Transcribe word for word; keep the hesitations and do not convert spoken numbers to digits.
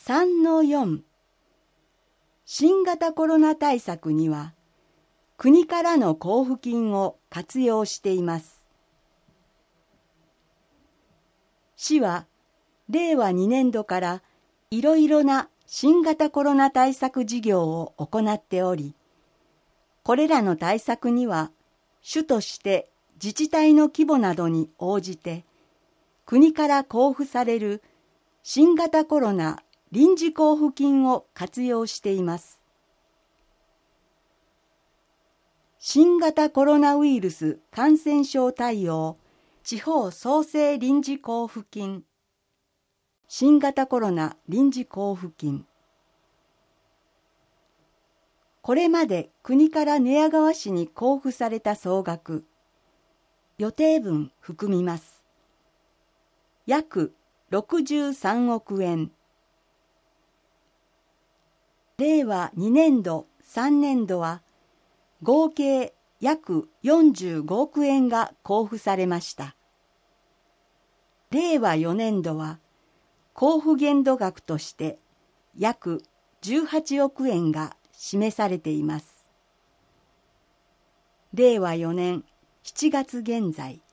さんのよん 新型コロナ対策には国からの交付金を活用しています。市はれいわにねんどからいろいろな新型コロナ対策事業を行っており、これらの対策には主として自治体の規模などに応じて国から交付される新型コロナ臨時交付金を活用しています。新型コロナウイルス感染症対応地方創生臨時交付金、新型コロナ臨時交付金。これまで国から寝屋川市に交付された総額、予定分含みます。約ろくじゅうさんおくえん。れいわにねんど、さんねんどは合計約よんじゅうごおくえんが交付されました。れいわよねんどは交付限度額として約じゅうはちおくえんが示されています。れいわよねんしちがつ現在、